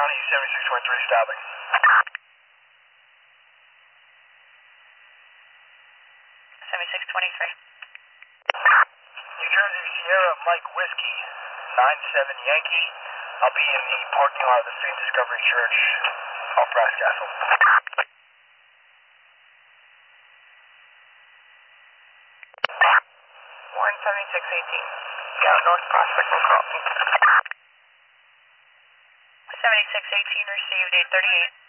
County 7623 stopping. New Jersey Sierra Mike Whiskey 97 Yankee. I'll be in the parking lot of the St. Discovery Church off Brass Castle. 17618. Down North Prospect will crossing. 7618 received 838.